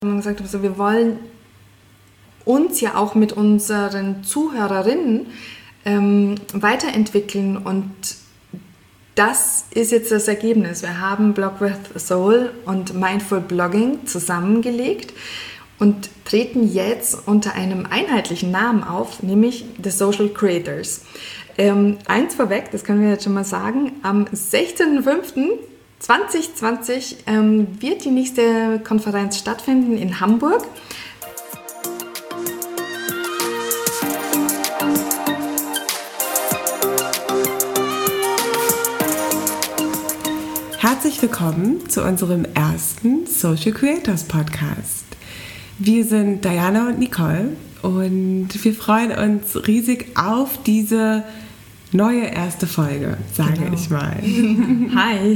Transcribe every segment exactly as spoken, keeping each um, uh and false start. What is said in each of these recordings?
Und gesagt haben, so, wir wollen uns ja auch mit unseren Zuhörerinnen ähm, weiterentwickeln, und das ist jetzt das Ergebnis. Wir haben Blog with Soul und Mindful Blogging zusammengelegt und treten jetzt unter einem einheitlichen Namen auf, nämlich The Social Creators. Ähm, eins vorweg, das können wir jetzt schon mal sagen, am sechzehnten fünften zweitausendzwanzig ähm, wird die nächste Konferenz stattfinden in Hamburg. Herzlich willkommen zu unserem ersten Social Creators Podcast. Wir sind Diana und Nicole und wir freuen uns riesig auf diese neue erste Folge, sage genau. ich mal. Hi!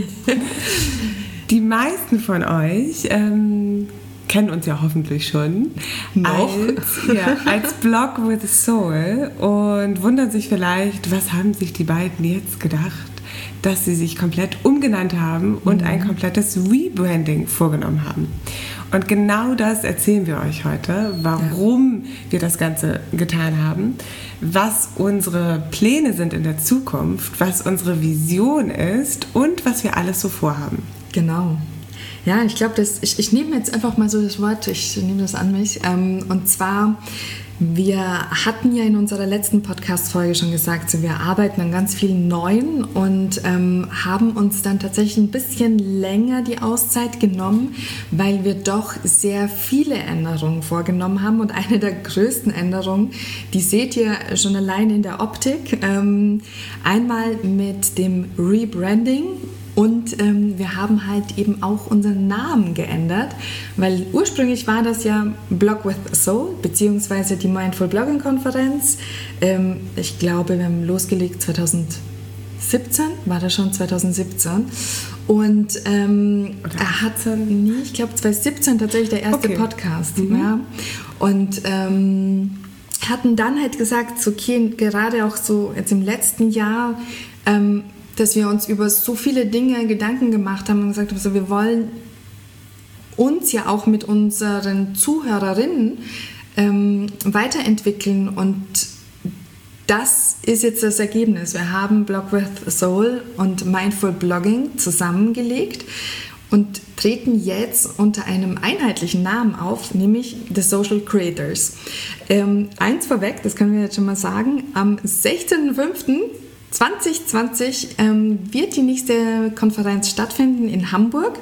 Die meisten von euch ähm, kennen uns ja hoffentlich schon Noch? Als, ja, als Blog with Soul und wundern sich vielleicht, was haben sich die beiden jetzt gedacht, dass sie sich komplett umgenannt haben und mhm. ein komplettes Rebranding vorgenommen haben. Und genau das erzählen wir euch heute, warum ja. wir das Ganze getan haben, was unsere Pläne sind in der Zukunft, was unsere Vision ist und was wir alles so vorhaben. Genau. Ja, ich glaube, ich, ich nehme jetzt einfach mal so das Wort, ich nehme das an mich. Ähm, und zwar, wir hatten ja in unserer letzten Podcast-Folge schon gesagt, so, wir arbeiten an ganz vielen Neuen und ähm, haben uns dann tatsächlich ein bisschen länger die Auszeit genommen, weil wir doch sehr viele Änderungen vorgenommen haben. Und eine der größten Änderungen, die seht ihr schon allein in der Optik, ähm, einmal mit dem Rebranding. Und ähm, wir haben halt eben auch unseren Namen geändert, weil ursprünglich war das ja Blog with Soul, beziehungsweise die Mindful Blogging Konferenz. Ähm, ich glaube, wir haben losgelegt zweitausendsiebzehn, war das schon zweitausendsiebzehn. Und ähm, er hatte, nee, ich glaube zweitausendsiebzehn tatsächlich der erste okay. Podcast. Mhm. Ja. Und ähm, hatten dann halt gesagt, so, okay, gerade auch so jetzt im letzten Jahr, ähm, dass wir uns über so viele Dinge Gedanken gemacht haben und gesagt haben, so, wir wollen uns ja auch mit unseren Zuhörerinnen ähm, weiterentwickeln, und das ist jetzt das Ergebnis. Wir haben Blog with Soul und Mindful Blogging zusammengelegt und treten jetzt unter einem einheitlichen Namen auf, nämlich The Social Creators. Ähm, eins vorweg, das können wir jetzt schon mal sagen, am sechzehnten fünften zweitausendzwanzig ähm, wird die nächste Konferenz stattfinden in Hamburg.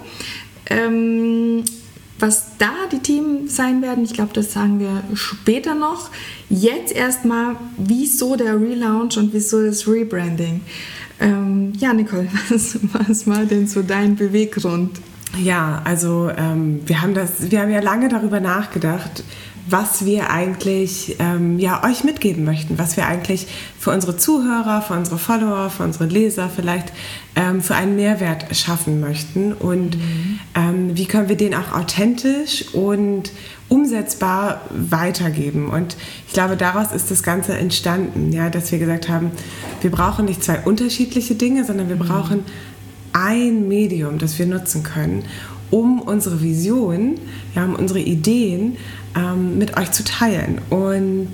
Ähm, was da die Themen sein werden, ich glaube, das sagen wir später noch. Jetzt erstmal, wieso der Relaunch und wieso das Rebranding? Ähm, ja, Nicole, was, was war denn so dein Beweggrund? Ja, also ähm, wir haben das, wir haben ja lange darüber nachgedacht, was wir eigentlich ähm, ja, euch mitgeben möchten, was wir eigentlich für unsere Zuhörer, für unsere Follower, für unsere Leser vielleicht ähm, für einen Mehrwert schaffen möchten und mhm. ähm, wie können wir den auch authentisch und umsetzbar weitergeben. Und ich glaube, daraus ist das Ganze entstanden, ja, dass wir gesagt haben, wir brauchen nicht zwei unterschiedliche Dinge, sondern wir mhm. brauchen ein Medium, das wir nutzen können, um unsere Vision, ja, um unsere Ideen ähm, mit euch zu teilen. Und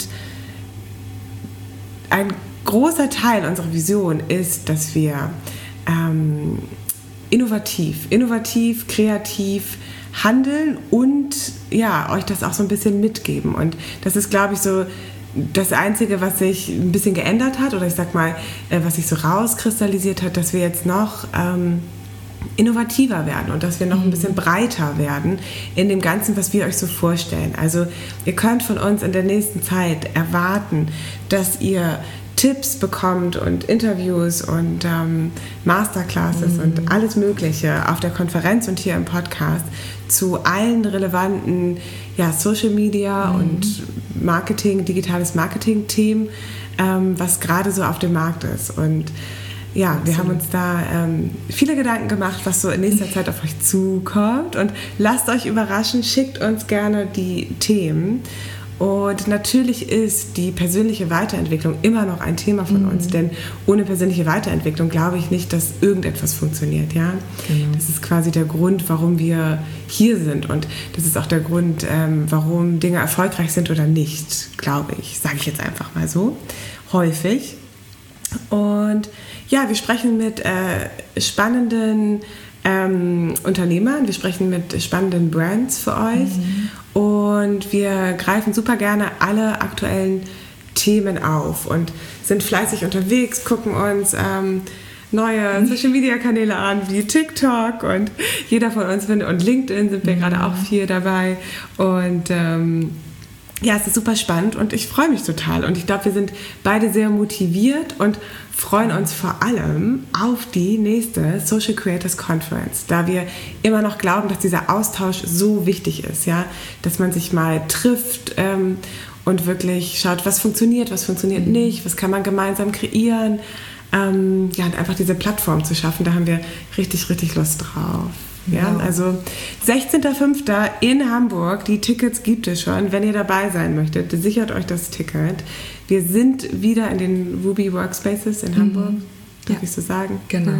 ein großer Teil unserer Vision ist, dass wir ähm, innovativ, innovativ, kreativ handeln und ja, euch das auch so ein bisschen mitgeben. Und das ist, glaube ich, so das Einzige, was sich ein bisschen geändert hat, oder ich sag mal, äh, was sich so rauskristallisiert hat, dass wir jetzt noch ähm, innovativer werden und dass wir noch ein bisschen breiter werden in dem Ganzen, was wir euch so vorstellen. Also ihr könnt von uns in der nächsten Zeit erwarten, dass ihr Tipps bekommt und Interviews und ähm, Masterclasses mhm. und alles Mögliche auf der Konferenz und hier im Podcast zu allen relevanten ja, Social Media mhm. und Marketing, digitales Marketing-Themen, ähm, was gerade so auf dem Markt ist. Und ja, Absolut. Wir haben uns da ähm, viele Gedanken gemacht, was so in nächster Zeit auf euch zukommt. Und lasst euch überraschen, schickt uns gerne die Themen. Und natürlich ist die persönliche Weiterentwicklung immer noch ein Thema von mhm. uns, denn ohne persönliche Weiterentwicklung glaube ich nicht, dass irgendetwas funktioniert. Ja? Genau. Das ist quasi der Grund, warum wir hier sind, und das ist auch der Grund, ähm, warum Dinge erfolgreich sind oder nicht, glaube ich, sage ich jetzt einfach mal so, häufig. Und ja, wir sprechen mit äh, spannenden ähm, Unternehmern, wir sprechen mit spannenden Brands für euch mhm. und wir greifen super gerne alle aktuellen Themen auf und sind fleißig unterwegs, gucken uns ähm, neue Social-Media-Kanäle an, wie TikTok, und jeder von uns findet, und LinkedIn sind wir mhm. gerade auch viel dabei, und ähm, ja, es ist super spannend und ich freue mich total, und ich glaube, wir sind beide sehr motiviert und freuen uns vor allem auf die nächste Social Creators Conference, da wir immer noch glauben, dass dieser Austausch so wichtig ist, ja, dass man sich mal trifft ähm, und wirklich schaut, was funktioniert, was funktioniert nicht, was kann man gemeinsam kreieren, ähm, ja, und einfach diese Plattform zu schaffen, da haben wir richtig, richtig Lust drauf. Ja, wow. Also sechzehnter fünfter in Hamburg, die Tickets gibt es schon. Wenn ihr dabei sein möchtet, sichert euch das Ticket. Wir sind wieder in den Ruby Workspaces in Hamburg, mhm. darf ja. ich so sagen? Genau,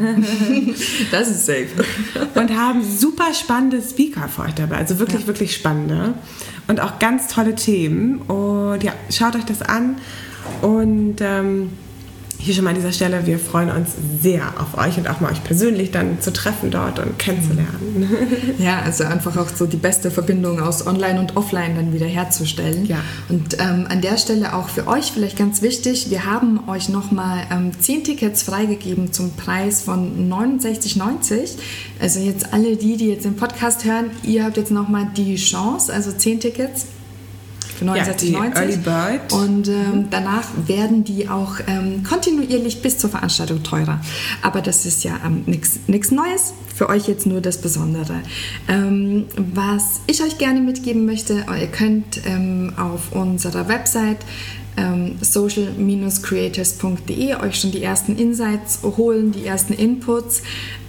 das ist safe. Und haben super spannende Speaker für euch dabei, also wirklich, ja. wirklich spannende und auch ganz tolle Themen. Und ja, schaut euch das an, und ähm, hier schon mal an dieser Stelle, wir freuen uns sehr auf euch und auch mal euch persönlich dann zu treffen dort und kennenzulernen. Ja, also einfach auch so die beste Verbindung aus Online und Offline dann wieder herzustellen. Ja. Und ähm, an der Stelle auch für euch vielleicht ganz wichtig, wir haben euch nochmal ähm, zehn Tickets freigegeben zum Preis von neunundsechzig neunzig. Also jetzt alle die, die jetzt den Podcast hören, ihr habt jetzt nochmal die Chance, also zehn Tickets. neunundsechzig neunzig. Ja, Bird. Und ähm, danach werden die auch ähm, kontinuierlich bis zur Veranstaltung teurer. Aber das ist ja ähm, nichts Neues. Für euch jetzt nur das Besondere. Ähm, was ich euch gerne mitgeben möchte, ihr könnt ähm, auf unserer Website ähm, social dash creators punkt de euch schon die ersten Insights holen, die ersten Inputs.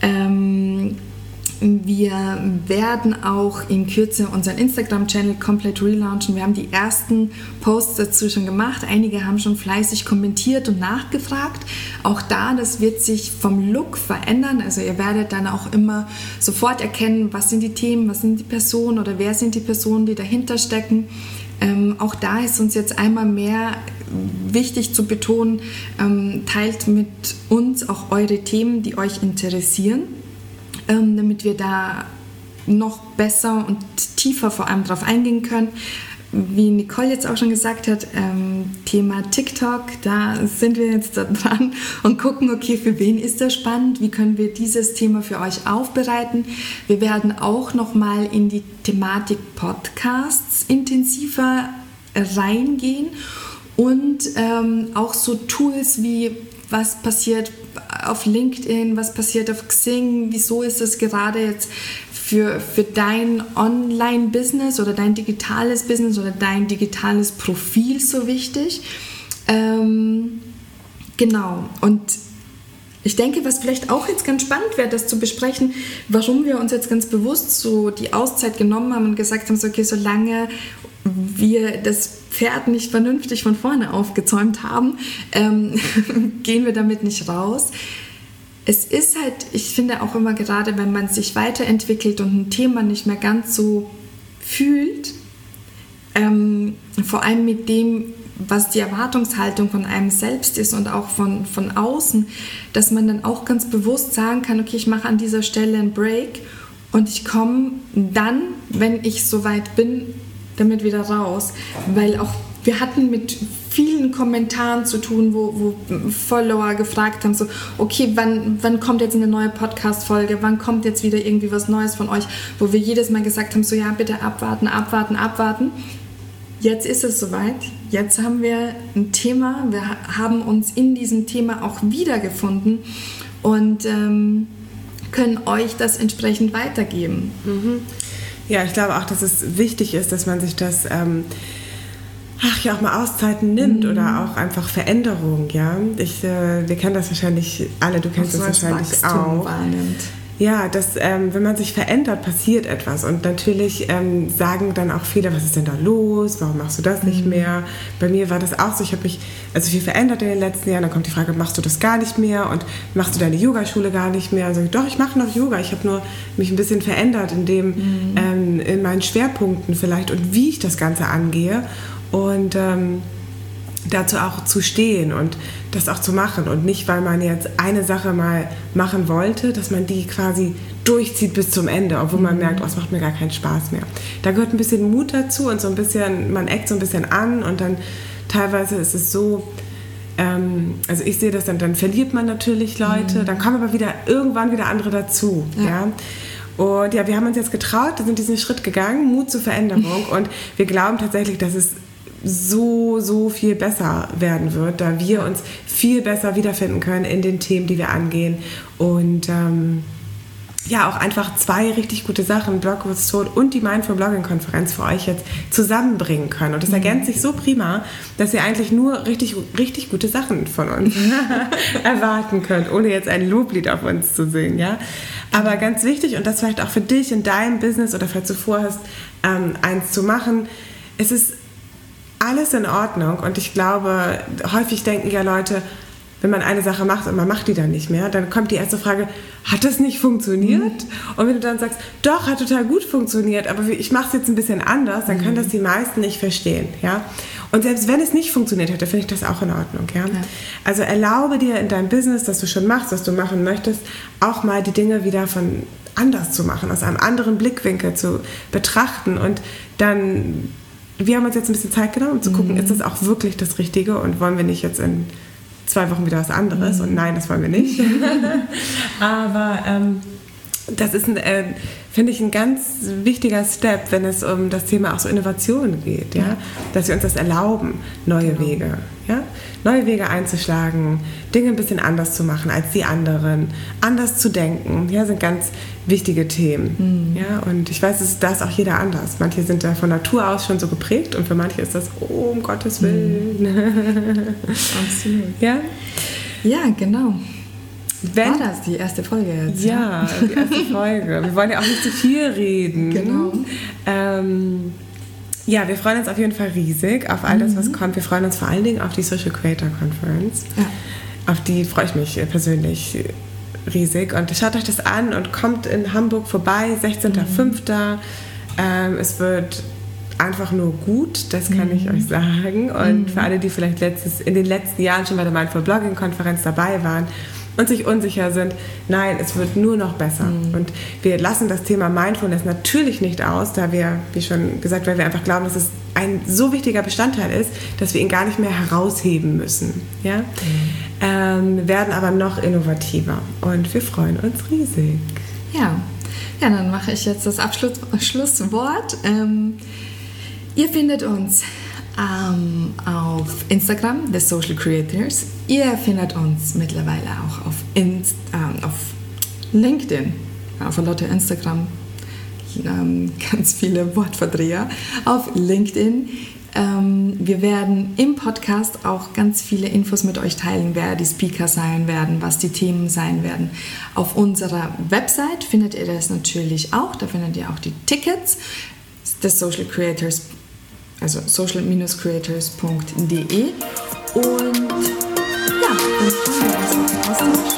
Ähm, Wir werden auch in Kürze unseren Instagram-Channel komplett relaunchen. Wir haben die ersten Posts dazu schon gemacht. Einige haben schon fleißig kommentiert und nachgefragt. Auch da, das wird sich vom Look verändern. Also ihr werdet dann auch immer sofort erkennen, was sind die Themen, was sind die Personen oder wer sind die Personen, die dahinter stecken. Ähm, auch da ist uns jetzt einmal mehr wichtig zu betonen, ähm, teilt mit uns auch eure Themen, die euch interessieren, Ähm, damit wir da noch besser und tiefer vor allem drauf eingehen können. Wie Nicole jetzt auch schon gesagt hat, ähm, Thema TikTok, da sind wir jetzt da dran und gucken, okay, für wen ist das spannend, wie können wir dieses Thema für euch aufbereiten. Wir werden auch nochmal in die Thematik Podcasts intensiver reingehen und ähm, auch so Tools wie, was passiert auf LinkedIn, was passiert auf Xing, wieso ist es gerade jetzt für, für dein Online-Business oder dein digitales Business oder dein digitales Profil so wichtig. Ähm, genau, und ich denke, was vielleicht auch jetzt ganz spannend wäre, das zu besprechen, warum wir uns jetzt ganz bewusst so die Auszeit genommen haben und gesagt haben, so, okay, solange wir das Pferd nicht vernünftig von vorne aufgezäumt haben, ähm, gehen wir damit nicht raus. Es ist halt, ich finde auch immer gerade, wenn man sich weiterentwickelt und ein Thema nicht mehr ganz so fühlt, ähm, vor allem mit dem, was die Erwartungshaltung von einem selbst ist und auch von, von außen, dass man dann auch ganz bewusst sagen kann, okay, ich mache an dieser Stelle einen Break und ich komme dann, wenn ich soweit bin, damit wieder raus, weil auch wir hatten mit vielen Kommentaren zu tun, wo, wo Follower gefragt haben, so, okay, wann, wann kommt jetzt eine neue Podcast-Folge, wann kommt jetzt wieder irgendwie was Neues von euch, wo wir jedes Mal gesagt haben, so, ja, bitte abwarten, abwarten, abwarten. Jetzt ist es soweit, jetzt haben wir ein Thema, wir haben uns in diesem Thema auch wiedergefunden und ähm, können euch das entsprechend weitergeben. Mhm. Ja, ich glaube auch, dass es wichtig ist, dass man sich das, ähm, ach ja, auch mal Auszeiten nimmt mhm. oder auch einfach Veränderung, ja. Ich, äh, wir kennen das wahrscheinlich alle, du kennst das wahrscheinlich auch. Wahrnimmt. ja, dass ähm, wenn man sich verändert, passiert etwas. Und natürlich ähm, sagen dann auch viele, was ist denn da los? Warum machst du das nicht mehr? Bei mir war das auch so, ich habe mich also viel verändert in den letzten Jahren. Dann kommt die Frage, machst du das gar nicht mehr? Und machst du deine Yogaschule gar nicht mehr? Und sage ich, doch, ich mache noch Yoga. Ich habe nur mich ein bisschen verändert in dem, mhm. ähm, in meinen Schwerpunkten vielleicht und wie ich das Ganze angehe. Und ähm, dazu auch zu stehen und das auch zu machen und nicht, weil man jetzt eine Sache mal machen wollte, dass man die quasi durchzieht bis zum Ende, obwohl man merkt, oh, es macht mir gar keinen Spaß mehr. Da gehört ein bisschen Mut dazu und so ein bisschen, man eckt so ein bisschen an und dann teilweise ist es so, ähm, also ich sehe das dann, dann verliert man natürlich Leute, mhm. dann kommen aber wieder irgendwann wieder andere dazu, ja. ja? Und ja, wir haben uns jetzt getraut, wir sind diesen Schritt gegangen, Mut zur Veränderung und wir glauben tatsächlich, dass es so, so viel besser werden wird, da wir uns viel besser wiederfinden können in den Themen, die wir angehen und ähm, ja, auch einfach zwei richtig gute Sachen, Blog with Soul und die Mindful Blogging Konferenz für euch jetzt zusammenbringen können und das ergänzt sich so prima, dass ihr eigentlich nur richtig, richtig gute Sachen von uns erwarten könnt, ohne jetzt ein Loblied auf uns zu singen, ja. Aber ganz wichtig und das vielleicht auch für dich in deinem Business oder falls du vorhast, ähm, eins zu machen, es ist alles in Ordnung und ich glaube, häufig denken ja Leute, wenn man eine Sache macht und man macht die dann nicht mehr, dann kommt die erste Frage, hat das nicht funktioniert? Mhm. Und wenn du dann sagst, doch, hat total gut funktioniert, aber ich mache es jetzt ein bisschen anders, dann mhm. können das die meisten nicht verstehen. Ja? Und selbst wenn es nicht funktioniert hätte, finde ich das auch in Ordnung. Ja? Ja. Also erlaube dir in deinem Business, das du schon machst, was du machen möchtest, auch mal die Dinge wieder von anders zu machen, aus einem anderen Blickwinkel zu betrachten und dann... Wir haben uns jetzt ein bisschen Zeit genommen, um zu gucken, mhm. ist das auch wirklich das Richtige und wollen wir nicht jetzt in zwei Wochen wieder was anderes? Mhm. Und nein, das wollen wir nicht. Aber ähm, das ist, ein, äh, finde ich, ein ganz wichtiger Step, wenn es um das Thema auch so Innovation geht, ja? Dass wir uns das erlauben, neue genau. Wege, ja? neue Wege einzuschlagen, Dinge ein bisschen anders zu machen als die anderen, anders zu denken, ja, sind ganz wichtige Themen. Mhm. Ja? Und ich weiß, da ist auch jeder anders. Manche sind da von Natur aus schon so geprägt und für manche ist das, oh, um Gottes Willen. Mhm. Absolut. Ja? Ja, genau. Wenn, War das die erste Folge jetzt? Ja, die erste Folge. Wir wollen ja auch nicht zu viel reden. Genau. Ähm, ja, wir freuen uns auf jeden Fall riesig auf all das, was kommt. Wir freuen uns vor allen Dingen auf die Social Creator Conference. Ja. Auf die freue ich mich persönlich riesig. Und schaut euch das an und kommt in Hamburg vorbei, sechzehnter fünfter Ähm, es wird einfach nur gut, das kann mhm. ich euch sagen. Und mhm. für alle, die vielleicht letztes, in den letzten Jahren schon bei der Mindful Blogging Konferenz dabei waren und sich unsicher sind, nein, es wird nur noch besser. Mhm. Und wir lassen das Thema Mindfulness natürlich nicht aus, da wir, wie schon gesagt, weil wir einfach glauben, dass es ein so wichtiger Bestandteil ist, dass wir ihn gar nicht mehr herausheben müssen. Ja? Mhm. Ähm, werden aber noch innovativer und wir freuen uns riesig. Ja, ja, dann mache ich jetzt das Abschluss, Schlusswort. Ähm, ihr findet uns ähm, auf Instagram, The Social Creators. Ihr findet uns mittlerweile auch auf, Inst, ähm, auf LinkedIn, ja, von lauter Instagram, ähm, ganz viele Wortverdreher, auf LinkedIn. Ähm, wir werden im Podcast auch ganz viele Infos mit euch teilen, wer die Speaker sein werden, was die Themen sein werden. Auf unserer Website findet ihr das natürlich auch, da findet ihr auch die Tickets des Social Creators, also social creators punkt de und ja, dann freuen wir uns auf den Austausch.